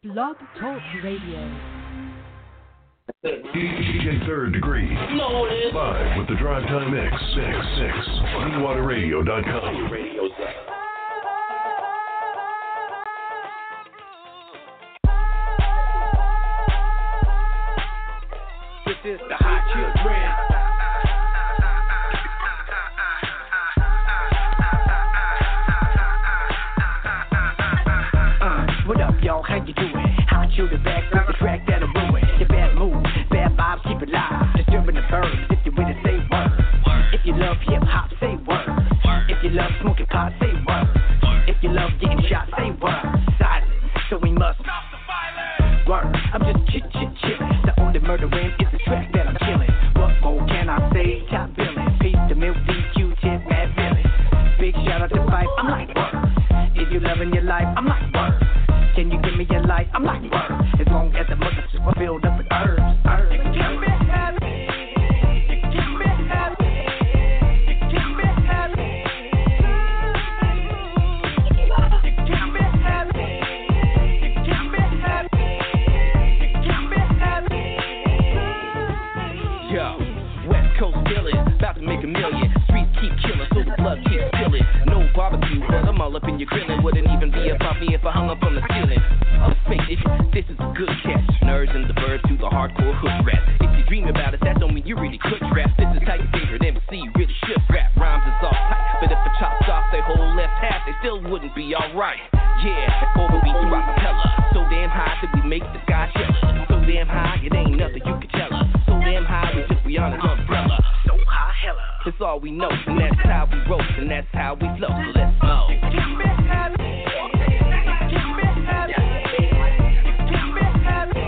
Blog Talk Radio. DJ Third Degree. Live with the Drive Time Mix. BlueWaterRadio.com. This is the Hot Children. What up, y'all? How you doing? Hot Children back with the track that'll ruin your bad mood, bad vibes, keep it live. Disturbing the birds. If you with it, say word. If you love hip hop, say word. If you love smoking pot, say word. If you love getting shot, say word. Silent, so we must stop the violence. Word. I'm just chillin'. The only murdering is the track that I'm killing. What more can I say? Top billing. Peace to Milk D, Q-Tip, Mad Villain. Big shout out to Fife. I'm like word. If you loving your life, I'm like word. Can you give me your life? I'm like word. As long as the mother's filled up with herbs. You can keep me happy. You can keep me happy. You can keep me happy. You can keep me happy. You can keep me happy. You can keep me happy. Yo, West Coast villain, about to make a million. Streets keep killing, so the blood keeps spilling. No barbecue, but I'm all up in your grilling. Wouldn't even be a puppy if I hung up on the ceiling. Let's face it, this is a good catch. Nerds and the birds do the hardcore hood rap. If you dream about it, that don't mean you really could rap. This is how your favorite MC really should rap. Rhymes is all tight, but if I chopped off their whole left half, they still wouldn't be alright. Yeah, or we beat through acapella. So damn high that we make the sky jealous. So damn high, it ain't nothing you can tell us. So damn high, we just beyond an umbrella. So high, hella. That's all we know, and that's how we roll, and that's how we flow. So let's go. Keep me happy. Keep me happy. Keep me happy.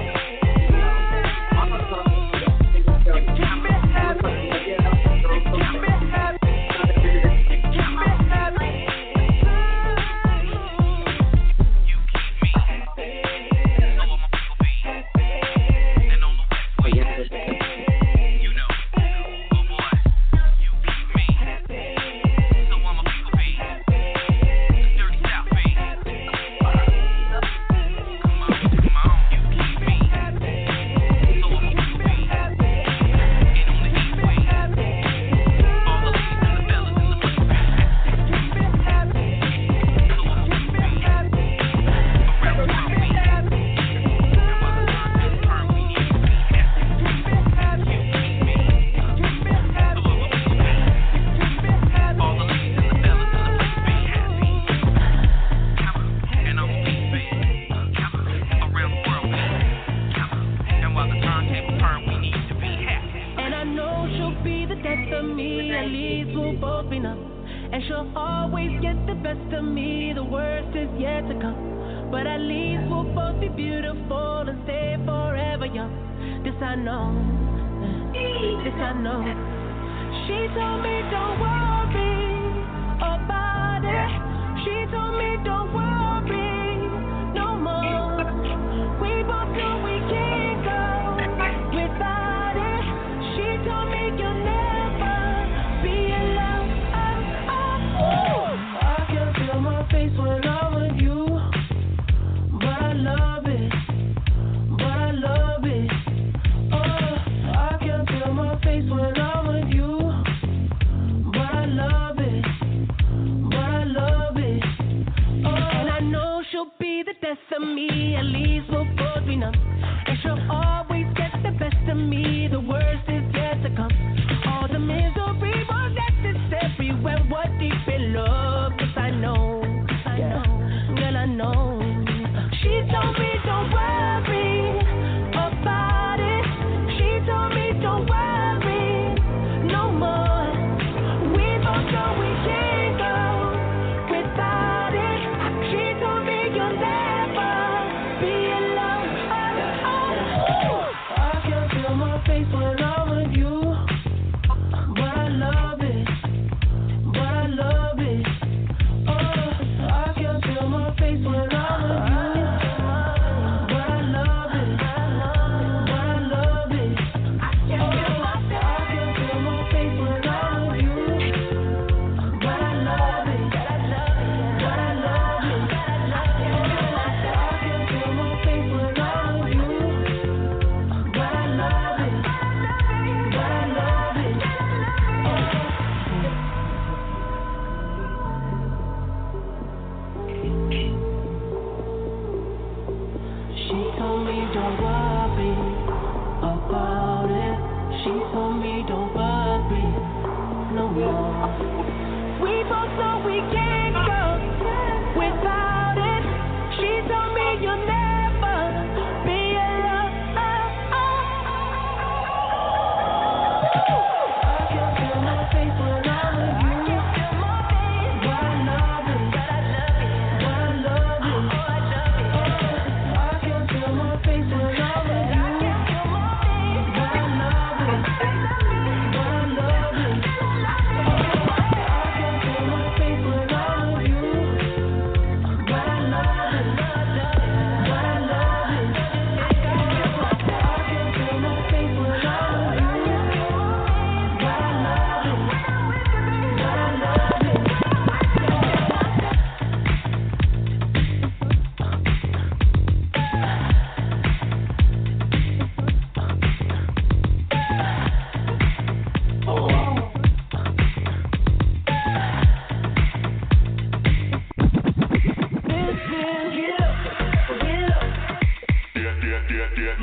When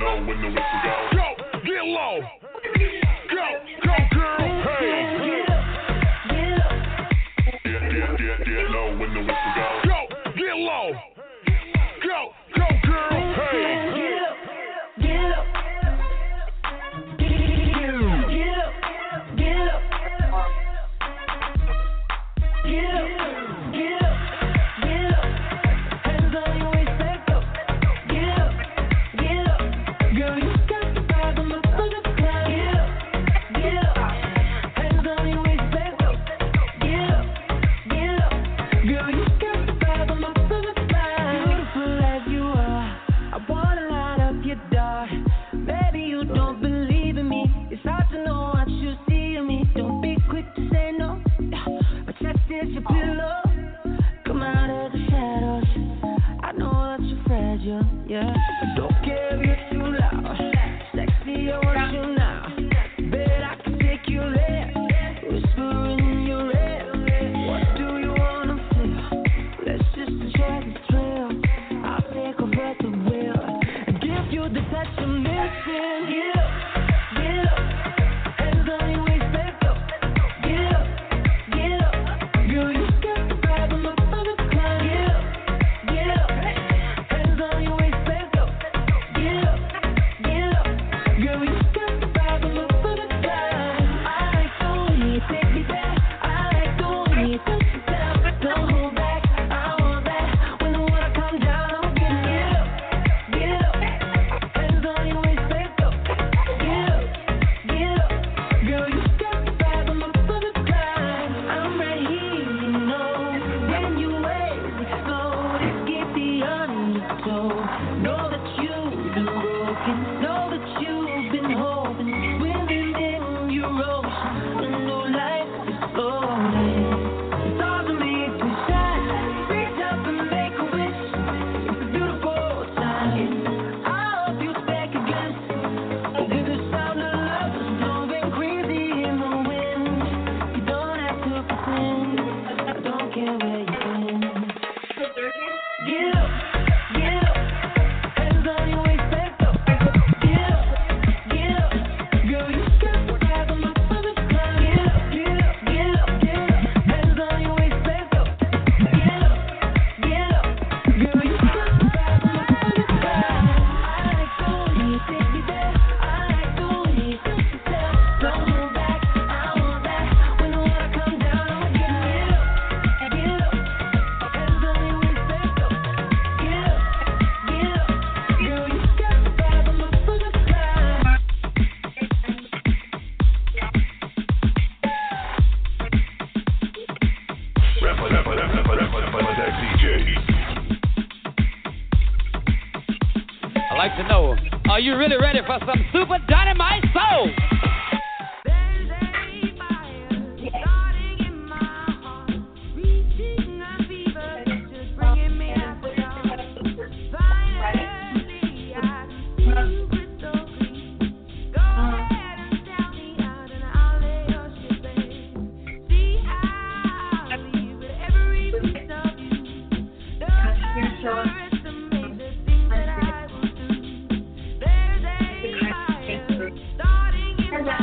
low when the whistle goes. Go, get low. Go, girl. Hey. Get low when the whistle goes. Go, get low. Go, girl. Hey. Get up. Are you really ready for some super dynamite soul? Starting in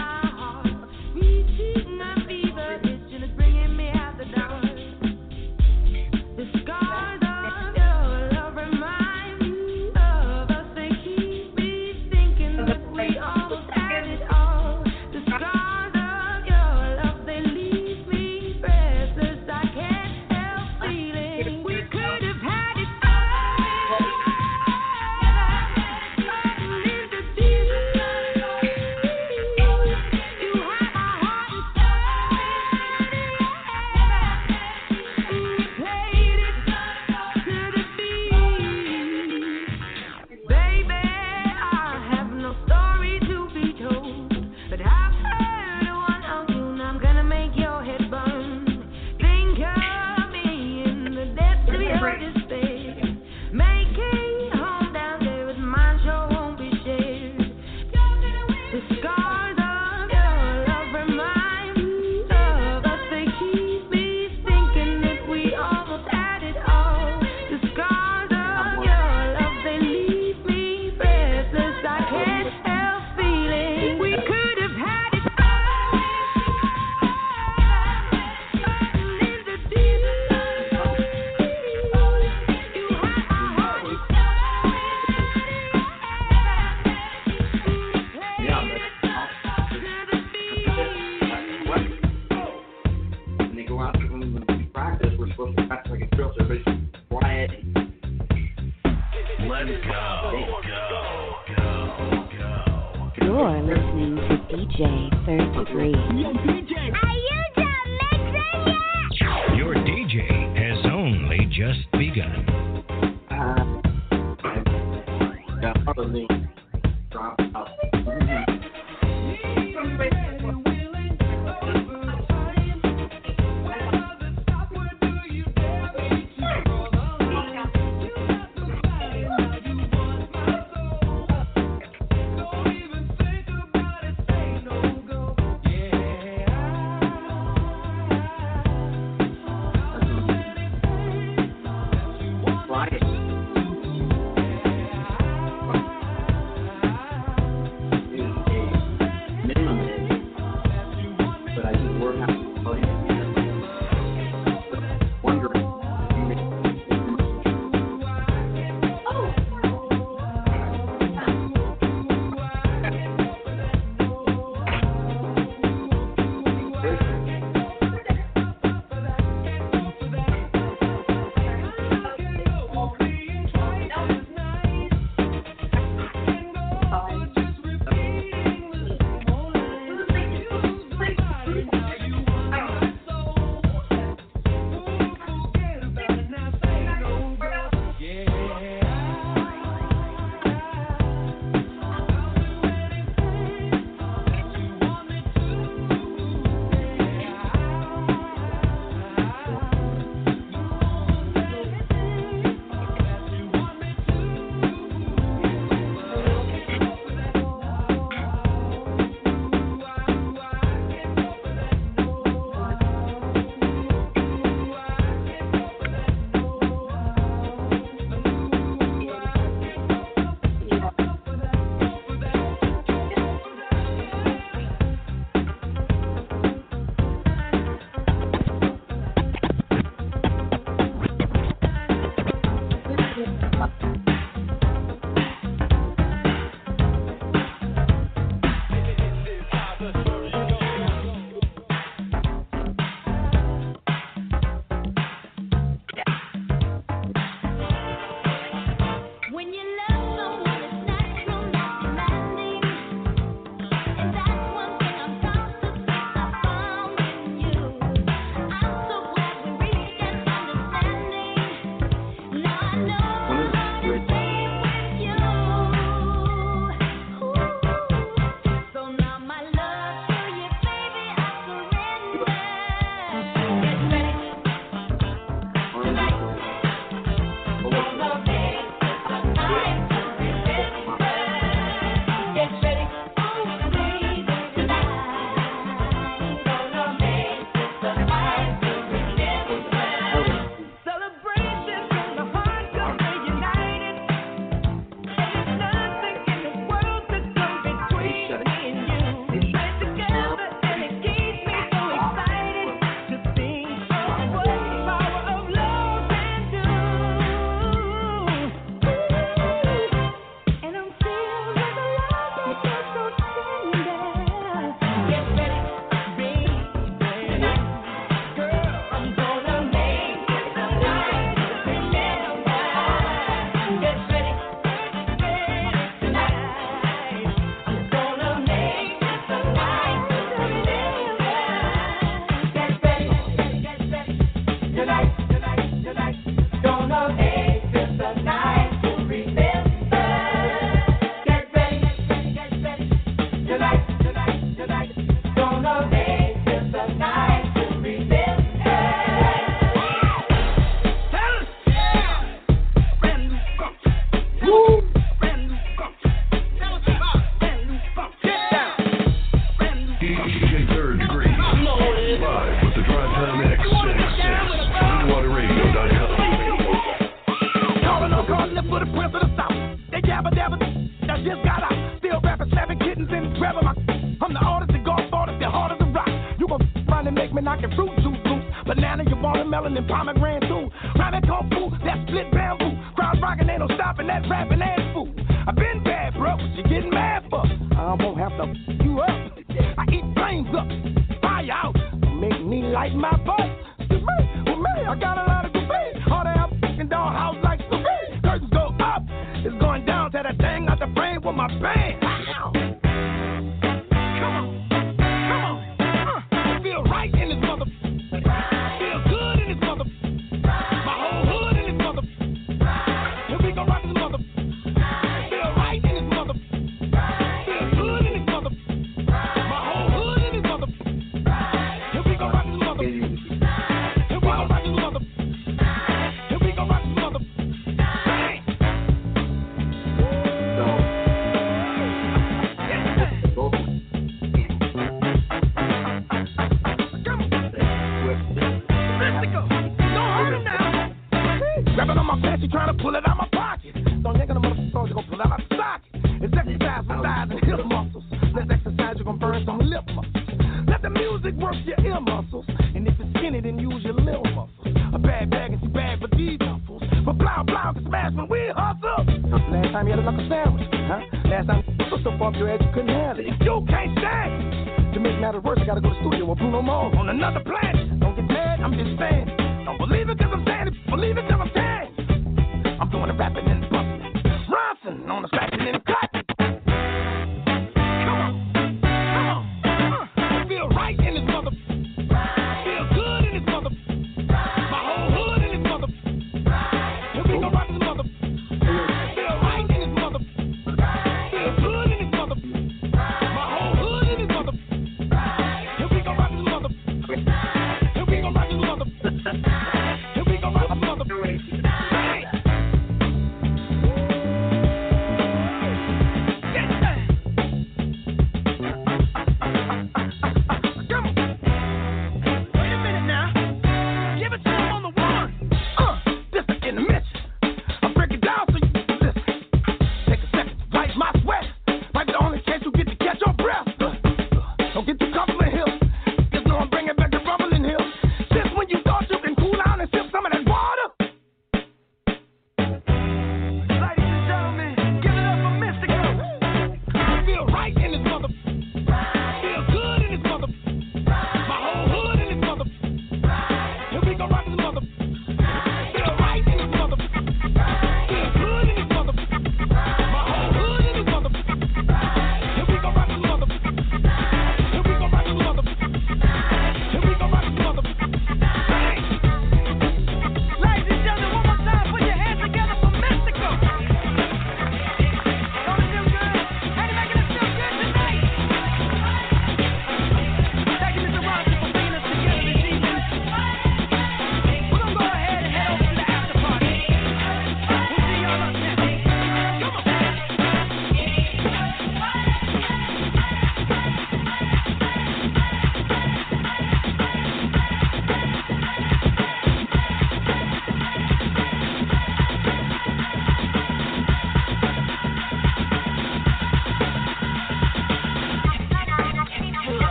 You're listening to DJ Third Degree. Are you done mixing yet? Your DJ has only just begun. Drop out. with my band. Come on. It feel right in this mother. Feel good in this mother. My whole hood in this mother. Here we go rock this mother. Feel right in this mother. Feel good in this mother. My whole hood in this mother. Here we go rock this mother. Here we go rock this mother. Here we go rock this mother. Grabbing on my pants, she trying to pull it out my pocket. Don't yank on the motherfucker, you gon' pull it out my socket. It's exercise for thighs and hip muscles. Let's exercise, you gon' burn some lip muscles. Let the music work your ear muscles. And if it's skinny, then use your little muscles. A bad bag and she bag for these duffels. But blah, can smash when we hustle. Last time you had a knuckle sandwich, huh? Last time you put so far up your head you couldn't handle it. If you can't stand it, to make matters worse, I gotta go to the studio with Bruno Mars on another planet. Don't get mad, I'm just saying. Don't believe it cause I'm saying it, believe it cause I'm saying it. I'm doing the rapping and busting. Ronson on the scratching and cutting. Come on. I feel right in this mother. Feel good in this mother. My whole hood in this mother. Here we go rock this mother. Feel right in this mother. Feel good in this mother. My whole hood in this mother. Here we go rock this mother. Here we go rock this mother. Here we go rock this mother.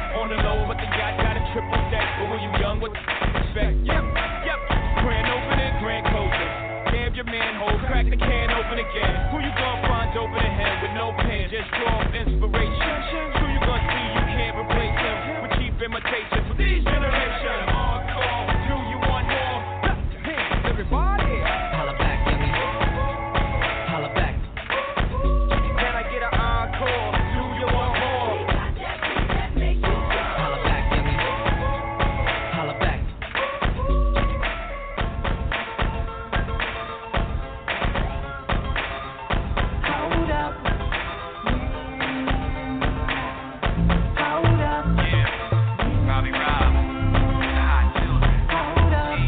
Grand opening. manhole, crack the can open again. Who you gonna find open a hand with no pen? Just draw inspiration. Who you gonna see you can't replace him with cheap imitation for these generations? Encore, do you want more? Clap your hands, everybody. Holla back, yummy. Holla back. Can I get an encore? Do you want more? Holla back, yummy. Holla back. Hold up. Hold up. Yeah, Robbie Rob, the hot children. Hold up.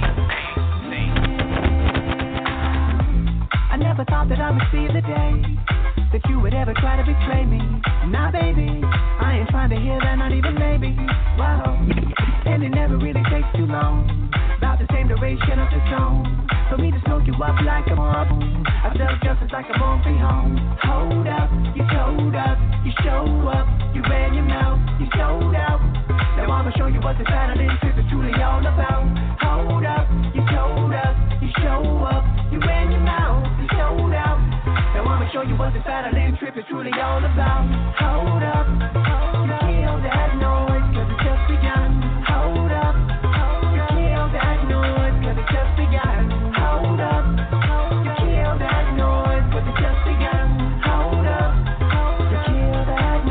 I never thought that I would see the day that you would ever try to betray me. Nah, baby, I ain't trying to hear that, not even maybe. Wow, and it never really takes too long. About the same duration of the song for me to smoke you up like a mob. I felt just as like I'm on free home. Hold up, you told up, you show up, you ran your mouth, you sold out. Now I'ma show you what this Saturday trip is truly all about. Hold up, you told us, you show up, you ran your mouth, you sold out. Now I'ma show you what this Saturday trip is truly all about. Hold up, you kill that noise, cause it's just begun. Hold up, you kill that noise, cause it's just begun. Hold up, you kill that noise, cause it's just begun. Hold up, you kill that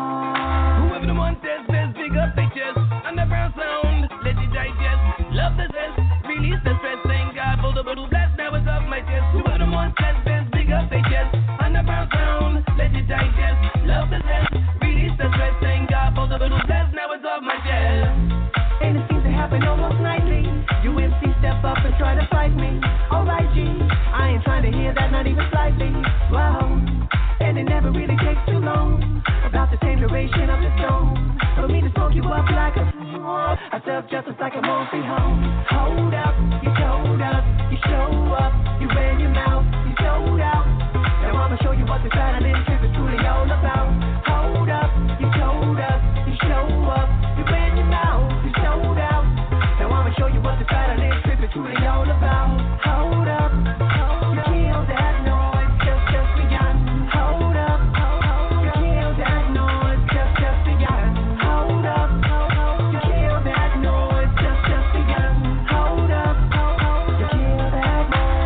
noise. Whoever the one says best, big up they chest. Underground sound, let it digest. Love the zest, release the stress. Thank God for the blue blast, now it's off my chest. Whoever the one says best, big up they chest. Underground sound, let it digest. Love the zest, release the stress. Thank God for the blue blast, now it's off my chest. And it seems to happen almost nightly. You MC step up and try to fight me. Alright, G, I ain't trying to hear that, not even slightly. Wow, and it never really takes too long. About the same duration of the song for me to smoke you up like a I serve justice like I'm on free home. Hold up, you told us, you show up, you ran your mouth, you sold out. Now I'ma show you what this Saturday trip is truly all about. Hold up, you told us, you show up, you ran your mouth, you sold out. Now I'ma show you what this Saturday trip is truly all about. Hold up, you kill that noise, just begun. Hold up, you kill that noise, just begun. Hold up, you kill that noise, just begun. Hold up, you kill that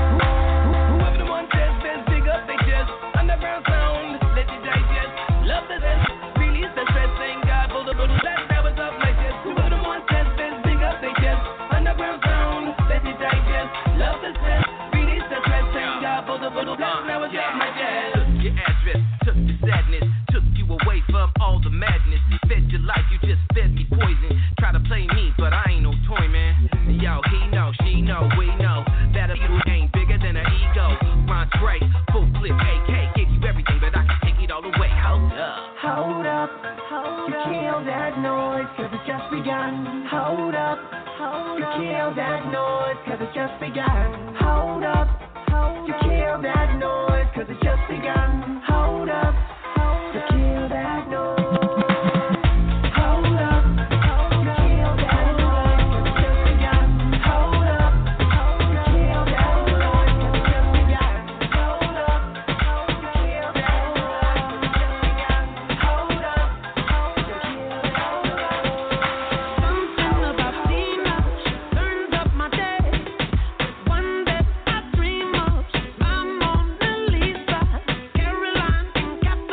noise. Whoever the one says best, big up they chest. Underground sound, let it digest. Love the zest, release the stress. Thank God for the blue blast, now it's off my chest. Whoever the one says best, big up they chest. Underground sound, let it digest. Love the zest, release the stress. Thank God for the blue blast, now it's off my chest. Took your address, took your sadness, took you away from all the madness. Fed your life, you just fed me poison. Try to play me, but I ain't no toy, man. Yo, he know, she know, we know that a beetle ain't bigger than an ego. Montre, full clip, AK, give you everything, but I can take it all away. Hold up. Hold up, you kill that noise, cause it's just begun. Hold up, you kill that noise, cause it's just begun. Hold up, you kill that noise, cause it's just begun. Hold up, you kill that noise. Hold up, you kill that noise, cause it's just begun. Hold up, you kill that noise, cause it's just begun. Hold up, you kill that noise, cause it's just begun. Hold up, you kill that noise. Something about Tina turns up my day. One that I dream of, my Mona Lisa, Caroline and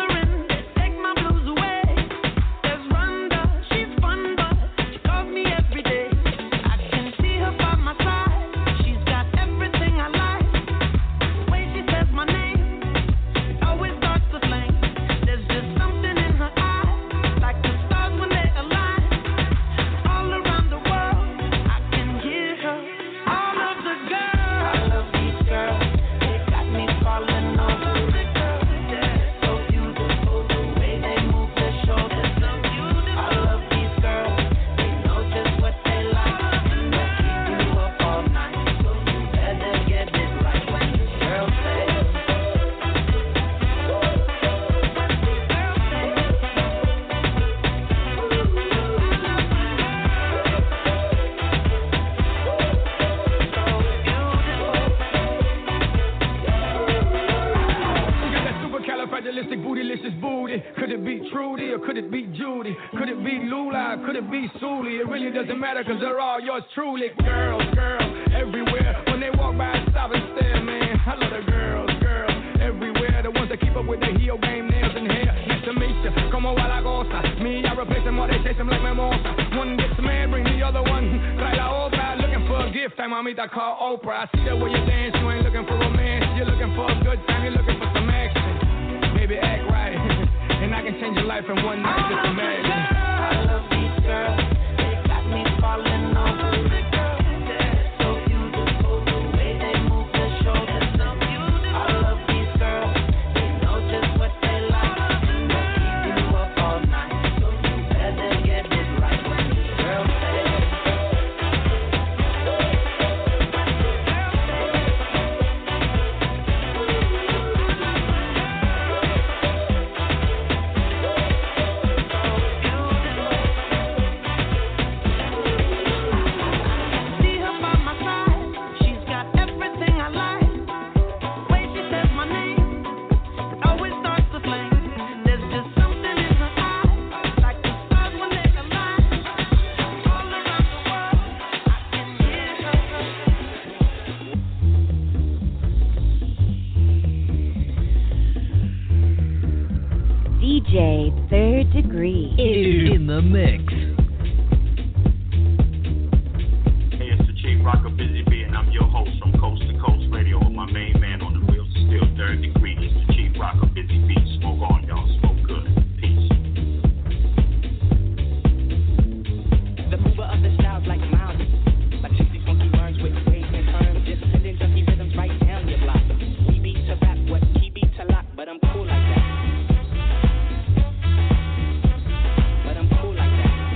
Could it be Lula? Could it be Suli? It really doesn't matter because they're all yours truly. Girls, everywhere. When they walk by, I stop and stare, man. I love the girls, everywhere. The ones that keep up with the heel game, nails and hair. Nice to meet you. Como a la goza. Me, I replace them while they chase them like mimosa. One gets mad, bring the other one. Trae la otra. Looking for a gift, time mamita call Oprah. I see the way you dance, you ain't looking for romance. You're looking for a good time, you're looking for some action. Baby, act right. And I can change your life in one night, just imagine. I love these girls, they got me falling over. They're so beautiful, the way they move their shoulders. I love these girls, they know just what they like. And they'll keep you up all night, so you better get it right. Girls say DJ Third Degree in the mix. Hey, it's the Chief Rocker Busy Bee, and I'm your host from Coast to Coast Radio with my main man on the wheels of steel, Third Degree. It's the Chief Rocker Busy Bee. Smoke on, y'all. Smoke good. Peace. The mover of the styles like a mountain. Like 60 funky words with waves and turns. Just sending junky rhythms right down your block. We beat to rap, what he beat to lock, but I'm cool like that. But I'm cool like that.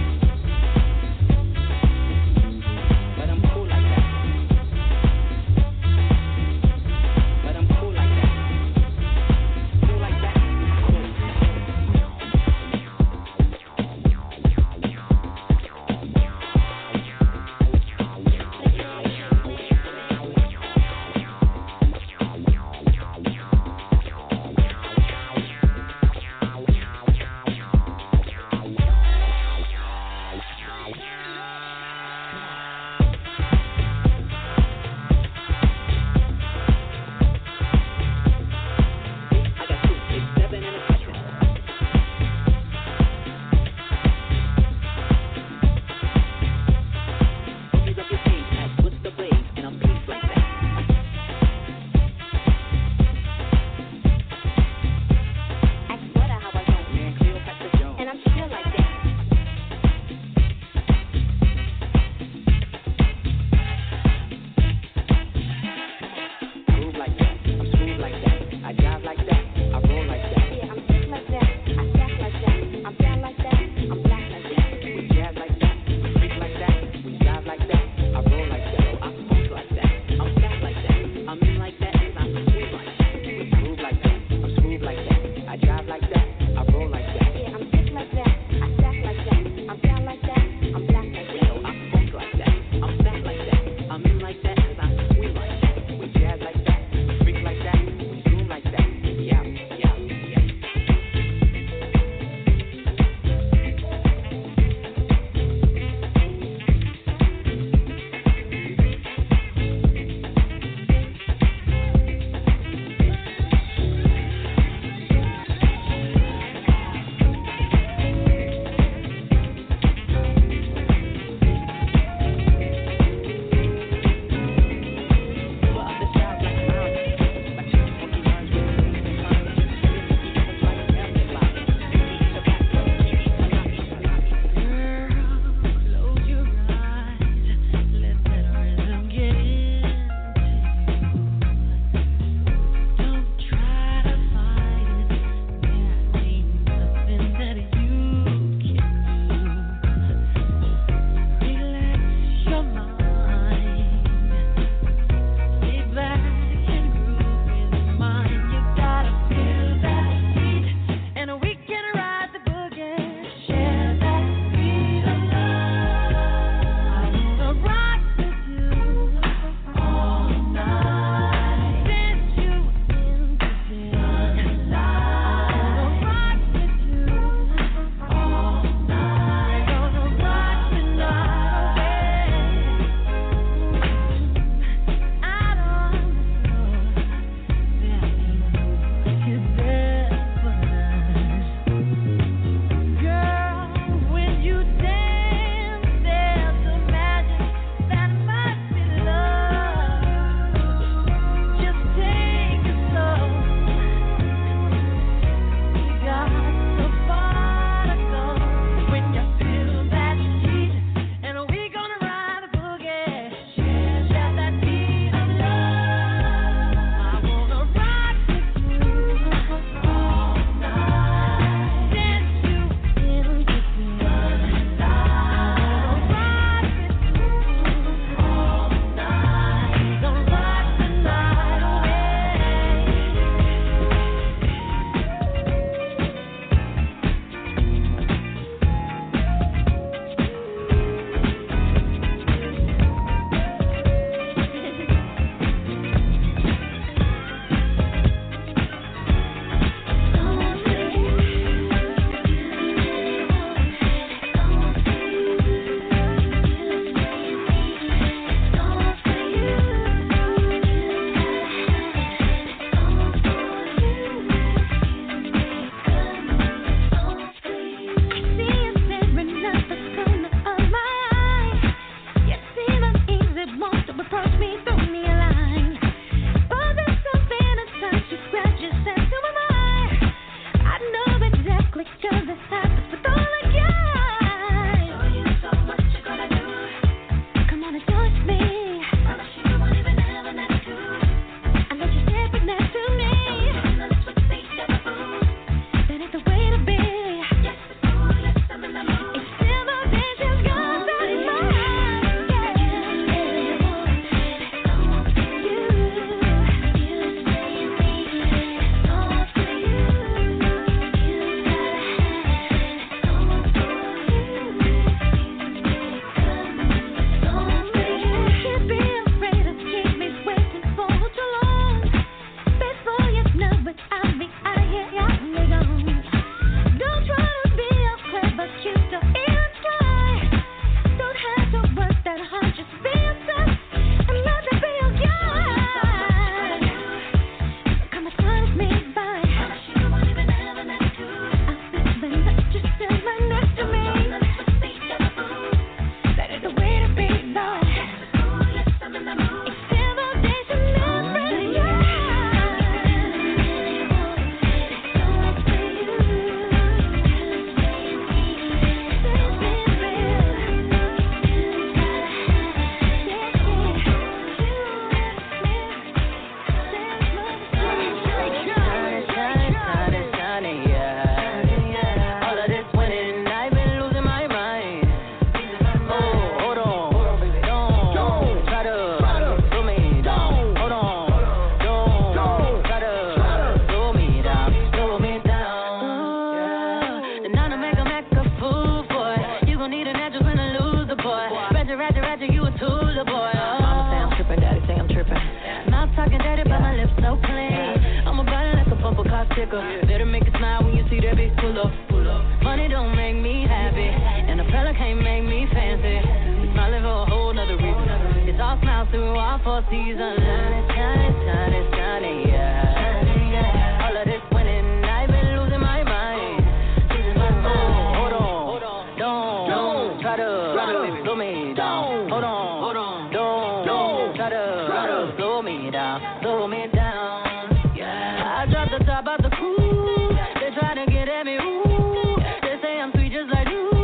ticker. Better make it smile when you see that bitch pull up. Money don't make me happy, and a fella can't make me fancy. We smiling for a whole nother reason. It's all smiles through all 4 seasons. Shining, yeah. All of this winning, I've been losing my mind. Hold on, don't try to slow me down. Hold on, don't try to slow me down. Yeah, I dropped the top of the coupe. They try to get at me, ooh. They say I'm sweet just like you.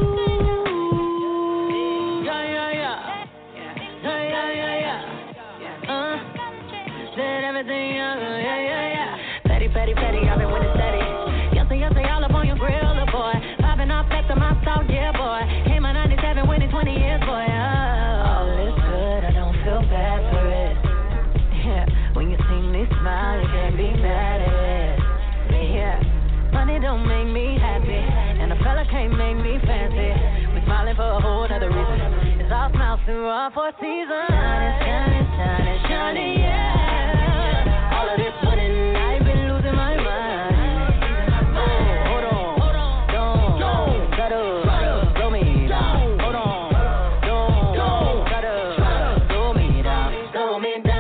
Said everything, yeah. Petty, I've been winning steady. Yesterday, all up on your grill, boy. Popping off back to my salt, yeah, boy. Came on 97, winning 20 years, boy. All is good, I don't feel bad for it. Yeah, when you see me smile, you can't be mad at it. Yeah, money don't make me happy, and a fella can't make me fancy. We smiling for a whole other reason. It's all smiles through all 4 seasons. Shining, yeah. All of this winning, I've been losing my mind. Hold on, don't try to slow me down. Hold on, don't try to slow me down. Yeah. All of this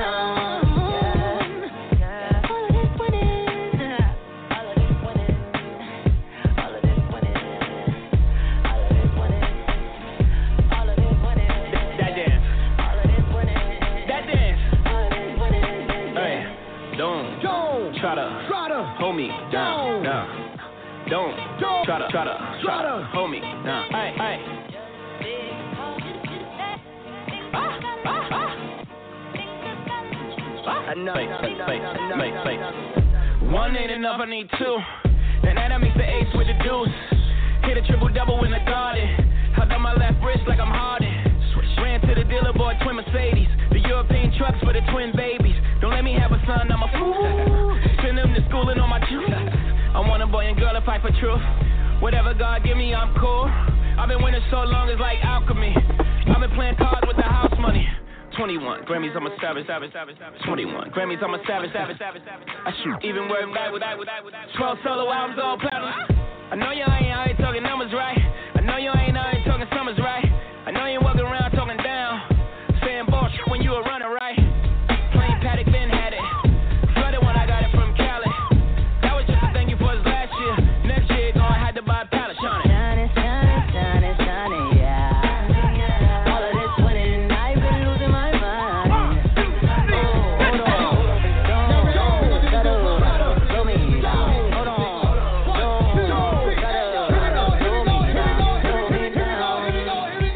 winning, Don't try to hold me down. Don't try to hold me down. Hey. Fake. One ain't enough, I need 2. And that makes the ace with the deuce. Hit a triple-double in the garden. Held on my left wrist like I'm Harden. Ran to the dealer, bought twin Mercedes. The European trucks for the twin babies. Don't let me have a son, I'm a fool. Send them to school and on my juice. I want a boy and girl to fight for truth. Whatever God give me, I'm cool. I've been winning so long, it's like alchemy. I've been playing cards with the house money. 21 Grammys, I'm a savage. 21 Grammys, I'm a savage. I shoot even word right with 12 solo albums, all platinum. I know you ain't out here talking numbers right. I know you ain't out here talking summers right. I know you ain't walking around talking down, saying boss when you a runner, right? Plain Paddock, Ben had it. Flooded when I got it from Cali. That was just a thank you for his last year. Next year, gonna have to buy a pallet, Shawnee. Shining, yeah. All of this winning, I've been losing my mind. Hold on, don't try to slow me down. Hold on, don't try to slow me down.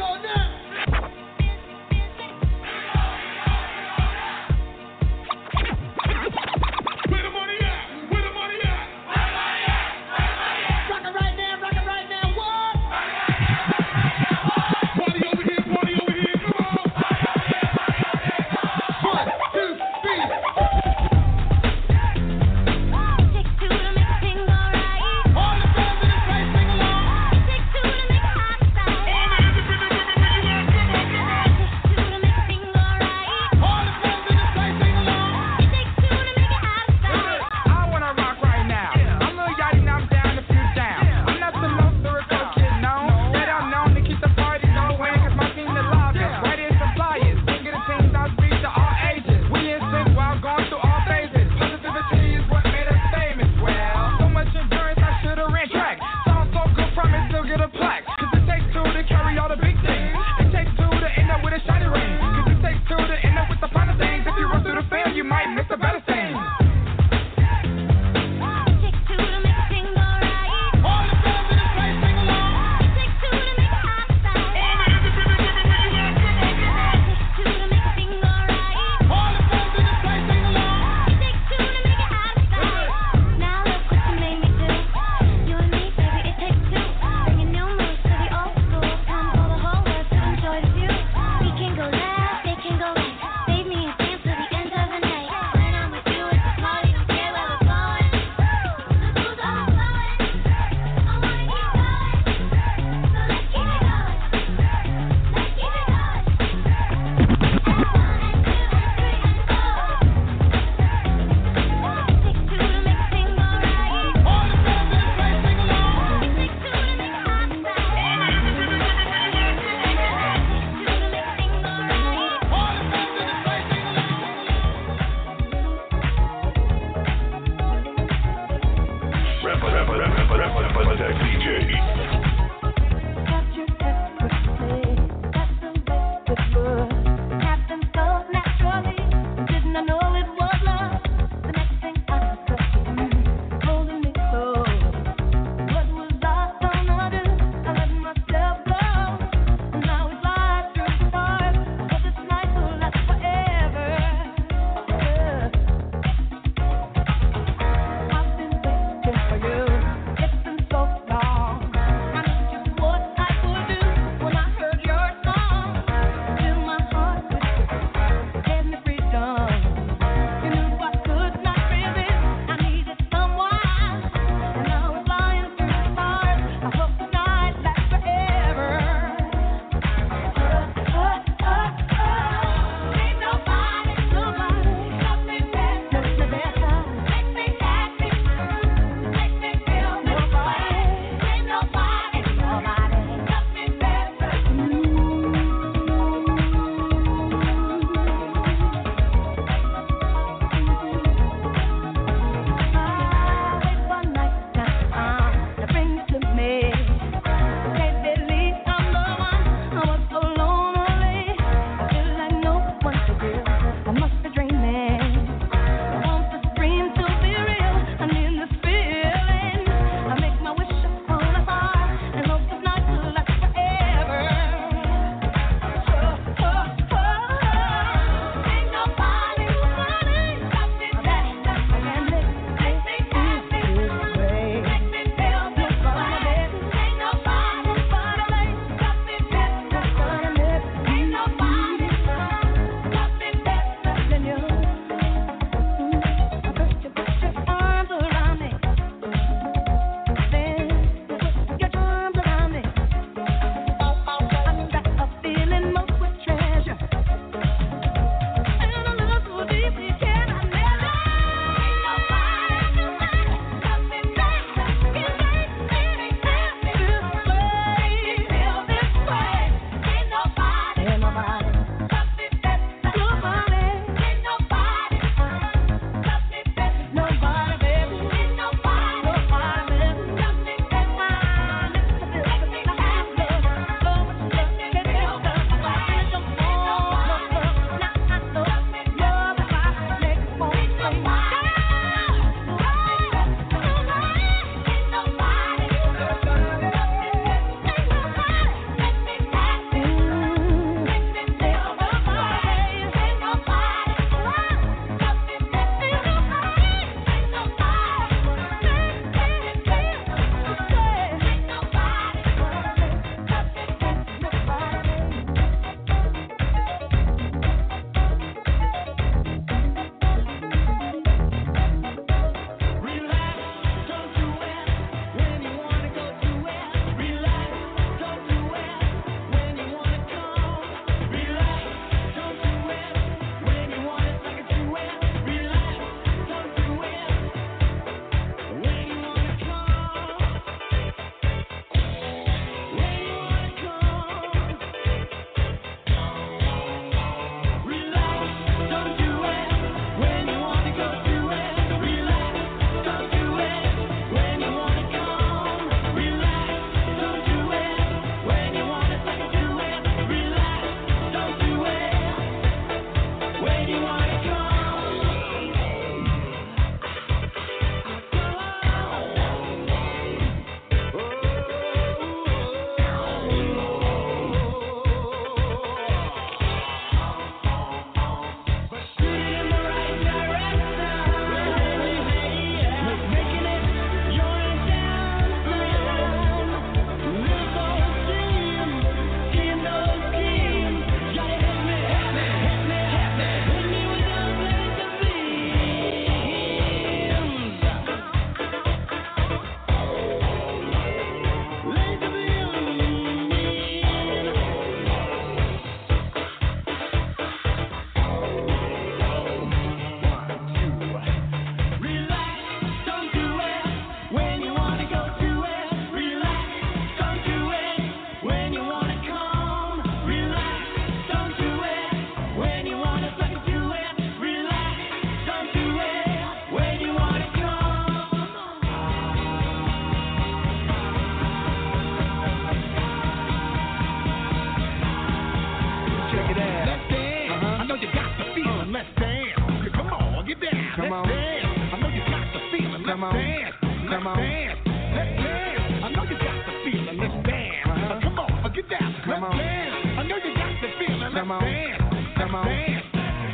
Come on, dance, come on, dance, let's dance. I know you got the feeling, let's dance. Come on, get down, come on, dance. I know you got the feeling, let's dance. Come on, dance.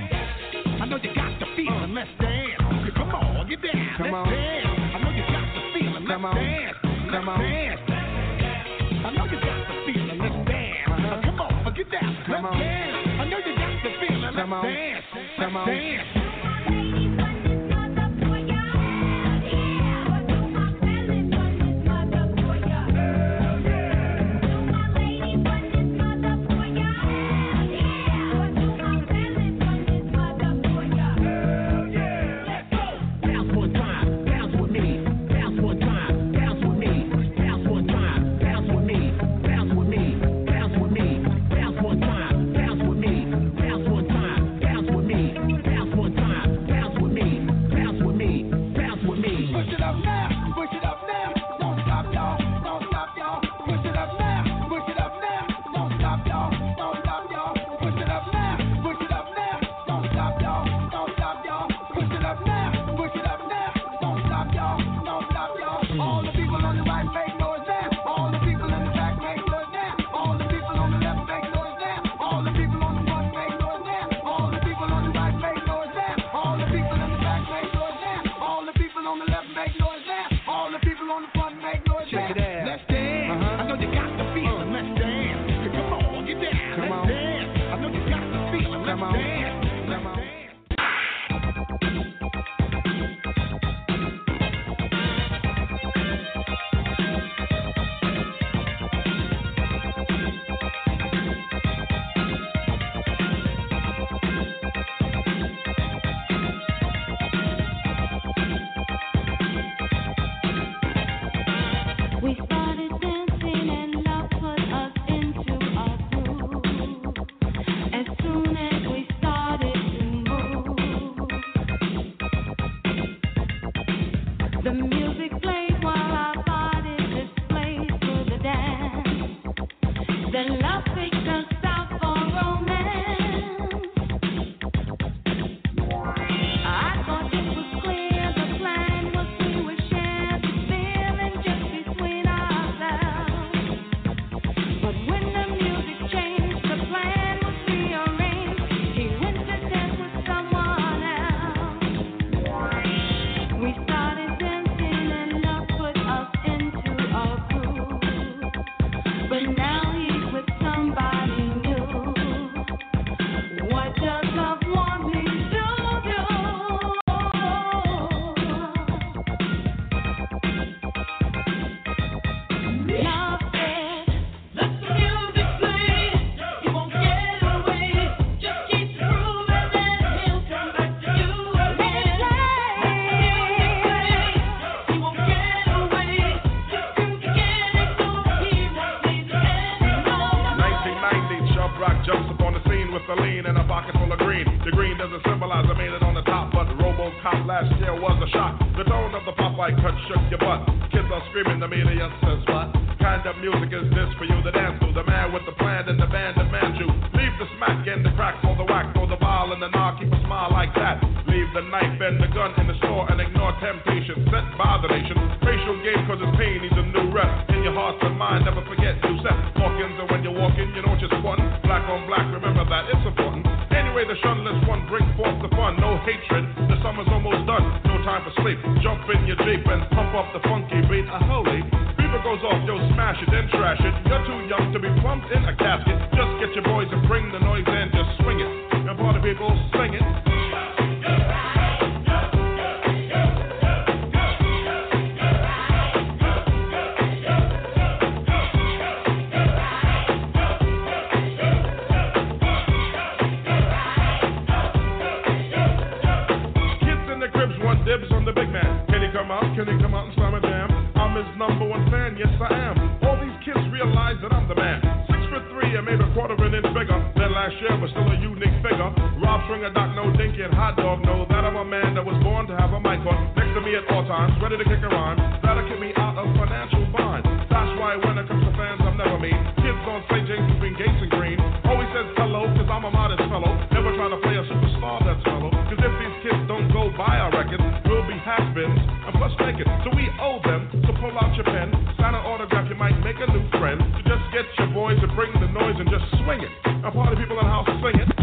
I know you got the feeling, let's dance. Come on, get down, come on, dance. I know you got the feeling, let's dance. Come on, dance. I know you got the feeling, let's dance. Come on, get down, come on, dance. I know you got the feeling, let's dance. Come on, dance. has-beens, and plus make noise and bring the noise and just swing it. Now, party people in the house, sing it.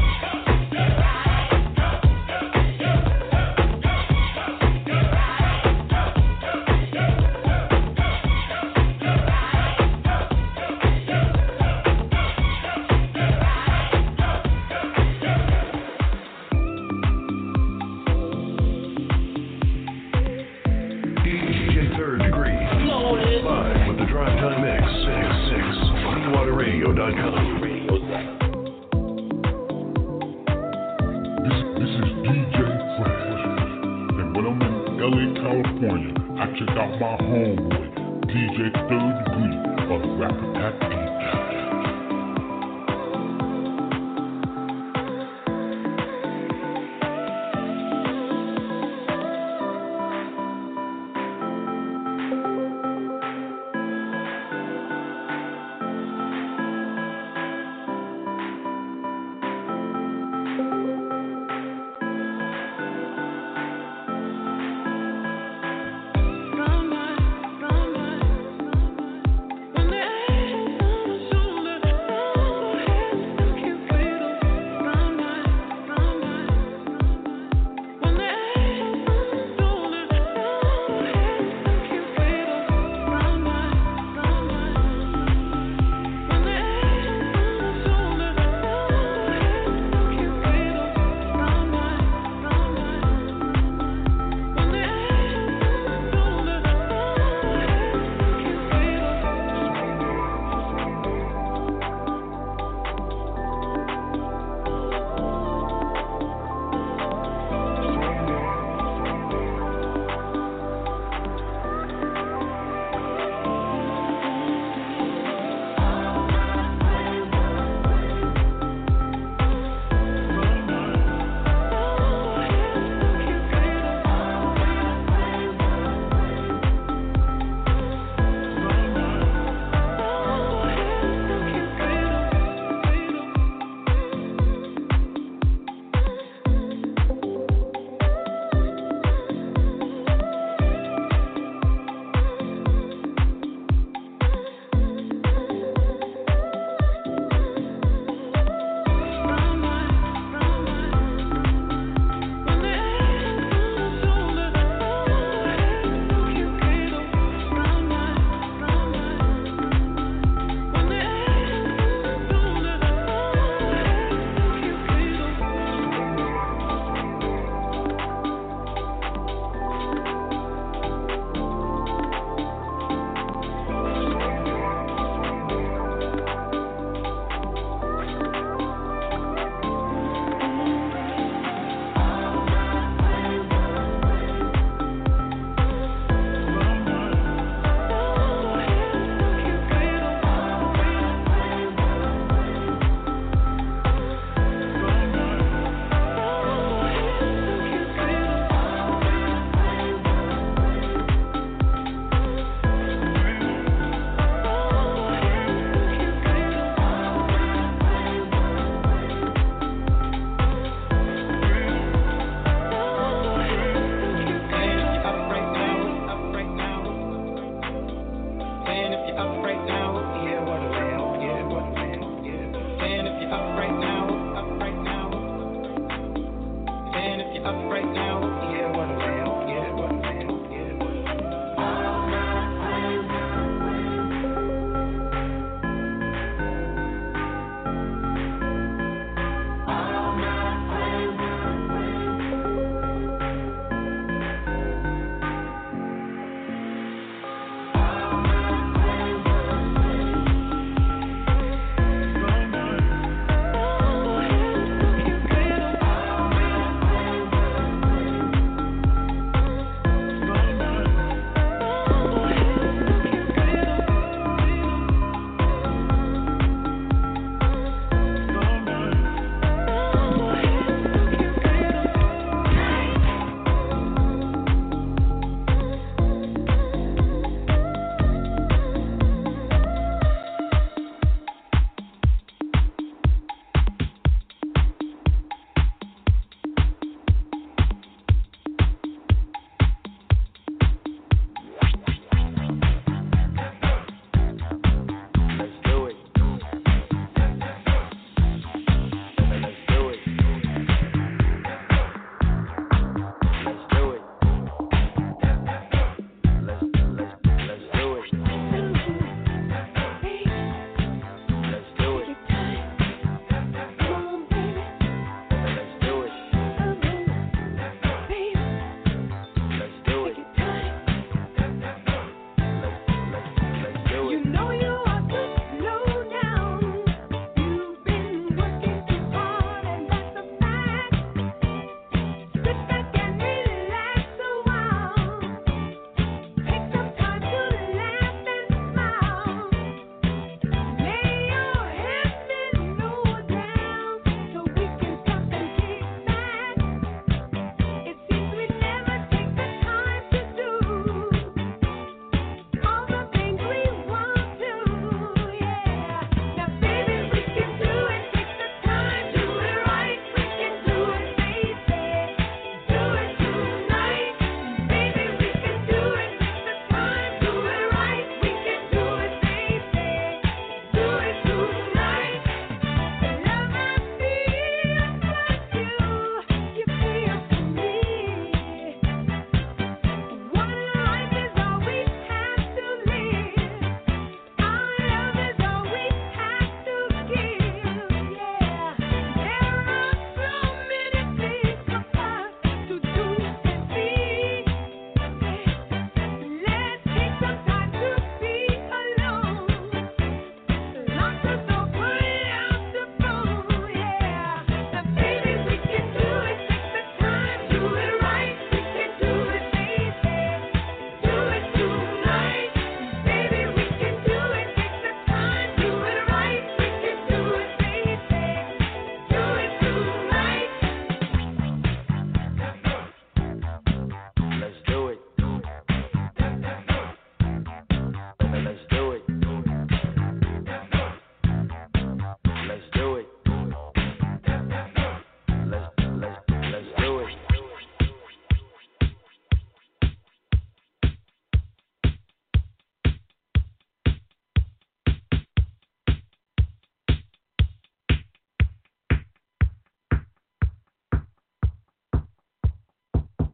up right now.